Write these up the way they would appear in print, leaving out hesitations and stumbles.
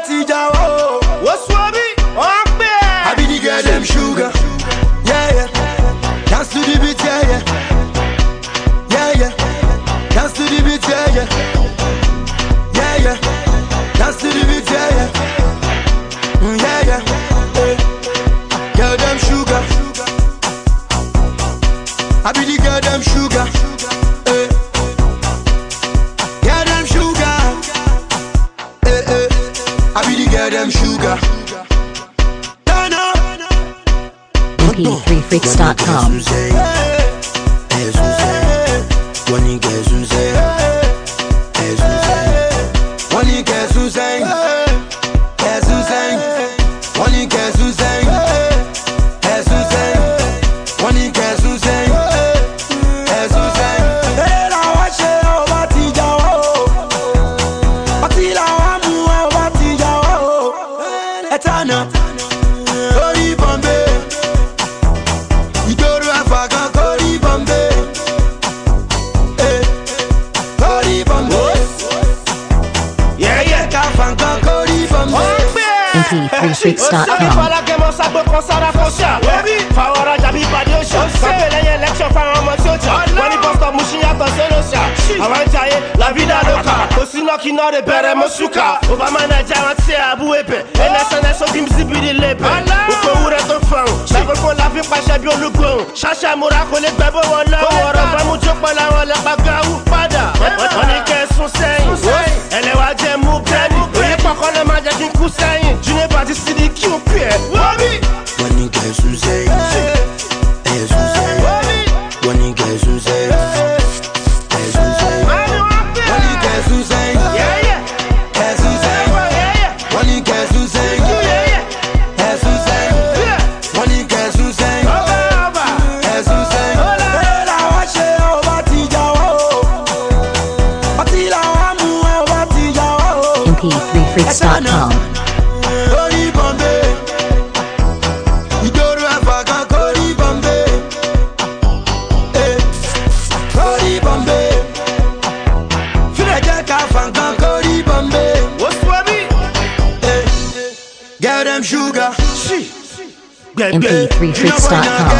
What's Wabi? I be the girl them sugar. Yeah, yeah. Dance to the beat, yeah, yeah. Yeah, yeah. Dance to the beat, yeah, yeah. Yeah, yeah. Dance to the beat, yeah, yeah. Yeah, yeah. Girl them sugar. I be the girl them sugar. Girl them sugar. I be the girl them sugar. mp3freaks.com. mp3freaks.com. La vida loca, osino ki no de bere mosuka. Obama Nigeria se abu epe. NSNS o dimzi bidi lepe. Oko ure to fan. Level for la vie pa shebi olugun. Shasha mura ko le gbebo wala. Ko woro ba mu jopo la wala baga u pada. Oni ke sun seyin. Ele wa je mu bredi. Oye poko le ma je kin ku seyin. Junior party city ki o pie. Wabi. Oni ke sun seyin. Sun seyin. Oni ke sun seyin. mp3freaks.com. Get them sugar. mp3freaks.com.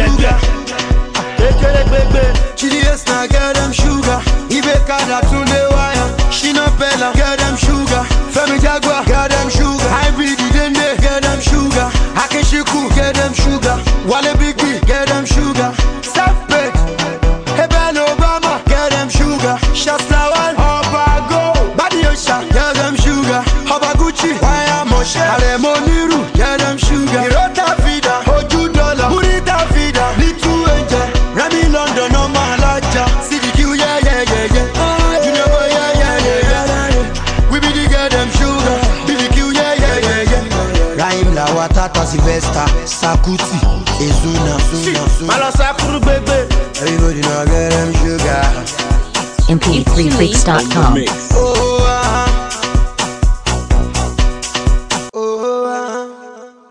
Chilies na get them sugar. Ibeka da tunde wire. Shina Bella, get them sugar. Femi Jagua, get them sugar. Hybrid Dende, get them sugar. Akeshiku, get them sugar. Wale Biggie, get them sugar. Self-paid, Eben Obama, get them sugar. Shaslawan, Obago, Badiosha, get them sugar. Obaguchi, Waya Moshe, Alemoniru, get them sugar. Hirota Vida, Oju Dollar, Burita Vida, Litu Angel, Remy London, no Malaja, CDQ, yeah, yeah, yeah, yeah. You know, yeah, yeah, yeah, yeah. We be the girl them sugar, BBQ, yeah, yeah, yeah, yeah. Raim La Watata Sylvester, Sakuti, Ezuna, Malosakuru baby. Everybody know get them sugar. mp3freaks.com.